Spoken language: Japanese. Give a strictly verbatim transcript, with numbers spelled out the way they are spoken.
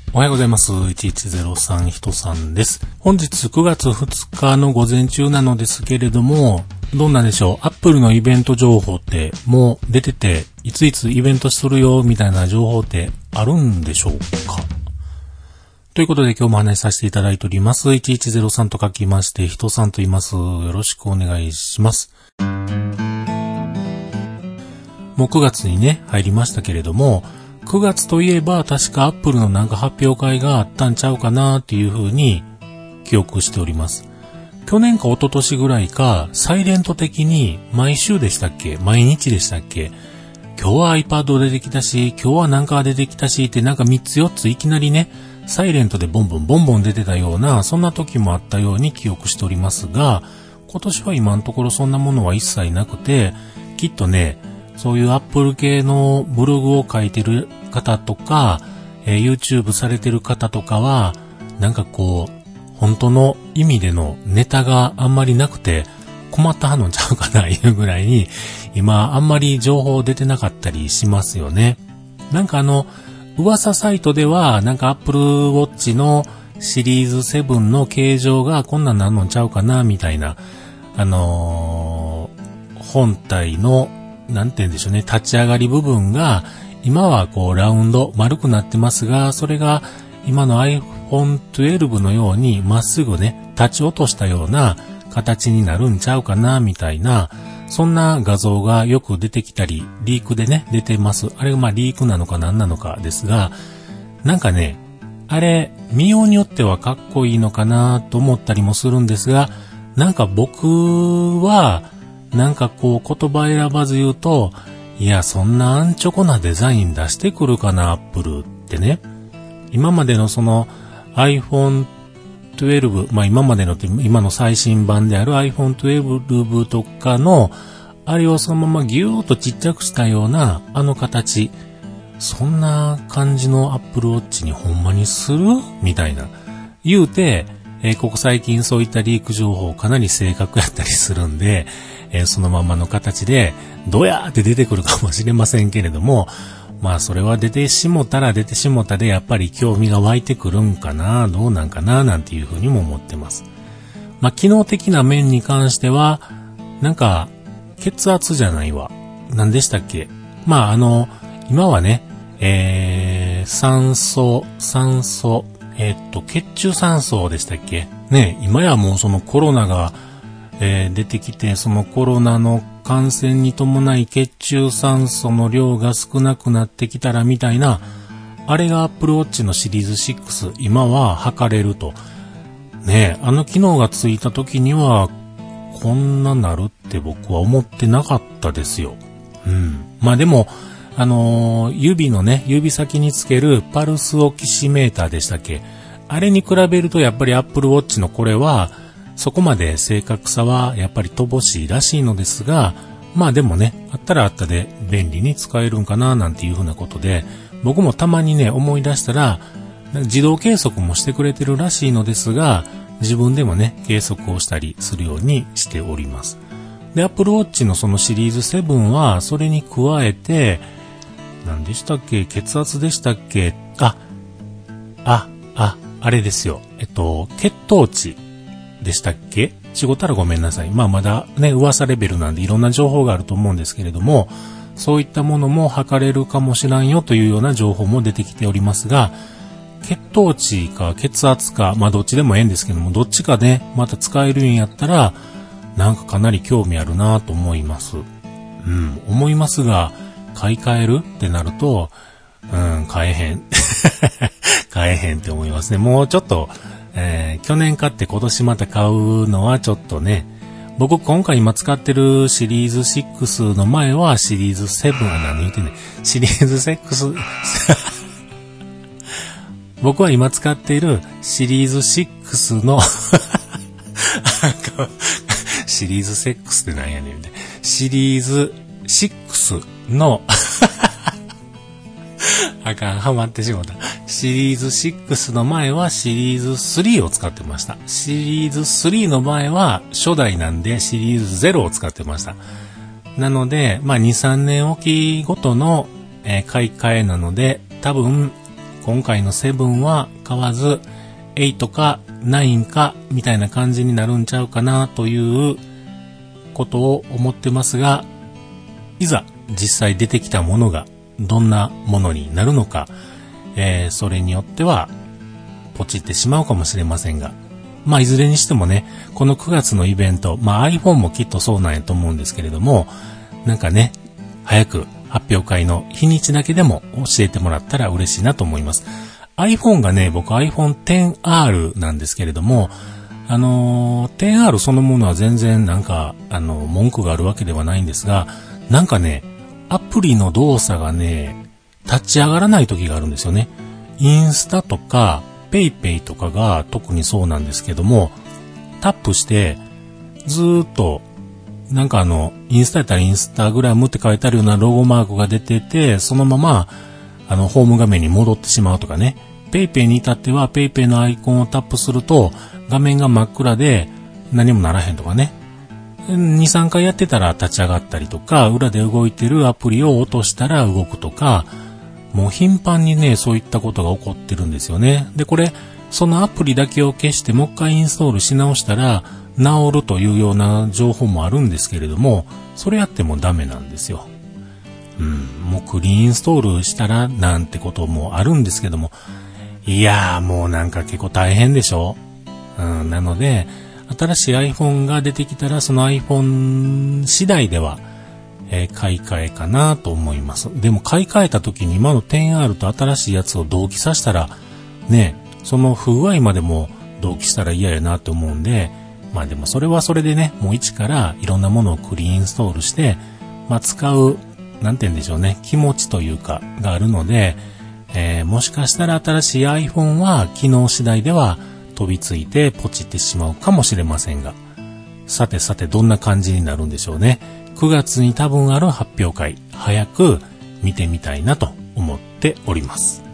おはようございます。いちいちゼロさんひとさんです。本日くがつふつかの午前中なのですけれども、どんなんでしょう。アップルのイベント情報ってもう出てて、いついつイベントするよみたいな情報ってあるんでしょうか。ということで今日もお話しさせていただいております。いちいちゼロさんと書きまして、ひとさんと言います。よろしくお願いします。もうくがつにね、入りましたけれども、くがつといえば確かアップルのなんか発表会があったんちゃうかなっていう風に記憶しております。去年か一昨年ぐらいか、サイレント的に毎週でしたっけ？毎日でしたっけ？今日は iPad 出てきたし、今日はなんか出てきたしってなんかみっつよっついきなりね、サイレントでボンボンボンボン出てたような、そんな時もあったように記憶しておりますが、今年は今のところそんなものは一切なくて、きっとね、そういうアップル系のブログを書いてる方とか、えー、YouTube されてる方とかは、なんかこう、本当の意味でのネタがあんまりなくて困ったはんのちゃうかないうぐらいに、今あんまり情報出てなかったりしますよね。なんかあの、噂サイトでは、なんか Apple Watch のシリーズセブンの形状がこんなんなんのちゃうかなみたいな、あのー、本体のなんて言うんでしょうね、立ち上がり部分が、今はこうラウンド、丸くなってますが、それが今の iPhone じゅうに のようにまっすぐね、立ち落としたような形になるんちゃうかな、みたいな、そんな画像がよく出てきたり、リークでね、出てます。あれがまあリークなのか何なのかですが、なんかね、あれ、見ようによってはかっこいいのかなと思ったりもするんですが、なんか僕は、なんかこう言葉選ばず言うと、いやそんなアンチョコなデザイン出してくるかなアップルってね。今までのその iPhone じゅうに、まあ今までのって今の最新版である iPhone じゅうにとかのあれをそのままギューッとちっちゃくしたようなあの形、そんな感じの Apple Watch にほんまにするみたいな言うて、えー、ここ最近そういったリーク情報かなり正確やったりするんで、えー、そのままの形でどやーって出てくるかもしれませんけれども、まあそれは出てしもたら出てしもたでやっぱり興味が湧いてくるんかな、どうなんかななんていうふうにも思ってます。まあ機能的な面に関してはなんか血圧じゃないわ、何でしたっけ、まああの今はね、えー、酸素酸素えー、っと血中酸素でしたっけね、今やもうそのコロナがえー、出てきて、そのコロナの感染に伴い血中酸素の量が少なくなってきたらみたいな、あれが Apple Watch のシリーズシックス、今は測れると。ねえ、あの機能がついた時には、こんななるって僕は思ってなかったですよ。うん。まあでも、あのー、指のね、指先につけるパルスオキシメーターでしたっけ？あれに比べるとやっぱり Apple Watch のこれは、そこまで正確さはやっぱり乏しいらしいのですが、まあでもね、あったらあったで便利に使えるんかななんていうふうなことで、僕もたまにね思い出したら自動計測もしてくれてるらしいのですが、自分でもね計測をしたりするようにしております。で、Apple Watch のそのシリーズセブンはそれに加えて、何でしたっけ、血圧でしたっけ、あ、あ、あ、あれですよ、えっと血糖値でしたっけ？違ったらごめんなさい。まあまだね、噂レベルなんでいろんな情報があると思うんですけれども、そういったものも測れるかもしらんよというような情報も出てきておりますが、血糖値か血圧か、まあどっちでもええんですけども、どっちかね、また使えるんやったら、なんかかなり興味あるなと思います。うん、思いますが、買い替えるってなると、うん、買えへん。買えへんって思いますね。もうちょっと、えー、去年買って今年また買うのはちょっとね、僕今回今使ってるシリーズシックスの前はシリーズセブンは何言ってんねん。シリーズシックス僕は今使っているシリーズシックスのシリーズセックスって何やねんみたいな。シリーズシックスのあかん、ハマってしまった。シリーズシックスの前はシリーズスリーを使ってました。シリーズスリーの前は初代なんでシリーズゼロを使ってました。なので、まあに、さんねんおきごとの、えー、買い替えなので、多分今回のセブンは買わず、エイトかナインかみたいな感じになるんちゃうかなということを思ってますが、いざ実際出てきたものがどんなものになるのか、えー、それによってはポチってしまうかもしれませんが、まあいずれにしてもね、このくがつのイベント、まあ iPhone もきっとそうなんやと思うんですけれども、なんかね、早く発表会の日にちだけでも教えてもらったら嬉しいなと思います。iPhone がね、僕 アイフォンテンアール なんですけれども、あのー、テンアール そのものは全然なんか、あの、文句があるわけではないんですが、なんかね、アプリの動作がね、立ち上がらない時があるんですよね。インスタとか、ペイペイとかが特にそうなんですけども、タップして、ずーっと、なんかあの、インスタやったらインスタグラムって書いてあるようなロゴマークが出てて、そのまま、あの、ホーム画面に戻ってしまうとかね。ペイペイに至っては、ペイペイのアイコンをタップすると、画面が真っ暗で何もならへんとかね。に、さんかいやってたら立ち上がったりとか、裏で動いてるアプリを落としたら動くとか、もう頻繁にね、そういったことが起こってるんですよね。で、これ、そのアプリだけを消して、もう一回インストールし直したら、治るというような情報もあるんですけれども、それやってもダメなんですよ。うん、もうクリーンインストールしたらなんてこともあるんですけども、いやーもうなんか結構大変でしょ。うん、なので、新しい iPhone が出てきたら、その iPhone 次第では、えー、買い替えかなと思います。でも買い替えた時に今の テンアール と新しいやつを同期させたら、ね、その不具合までも同期したら嫌やなと思うんで、まあでもそれはそれでね、もう一からいろんなものをクリーンインストールして、まあ使う、なんて言うんでしょうね、気持ちというかがあるので、えー、もしかしたら新しい iPhone は機能次第では飛びついてポチってしまうかもしれませんが、さてさてどんな感じになるんでしょうね。くがつに多分ある発表会、早く見てみたいなと思っております。